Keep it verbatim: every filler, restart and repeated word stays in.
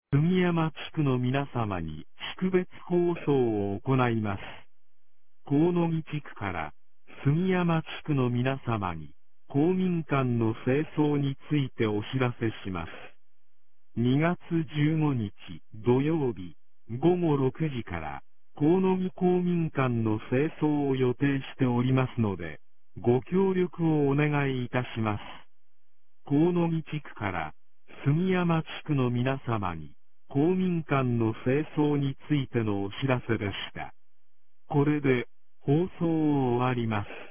杉山地区の皆様に識別放送を行います。河野木地区から杉山地区の皆様に公民館の清掃についてお知らせします。にがつじゅうごにち土曜日ごごろくじから河野木公民館の清掃を予定しておりますので、ご協力をお願いいたします。河野木地区から杉山地区の皆様に公民館の清掃についてのお知らせでした。これで放送を終わります。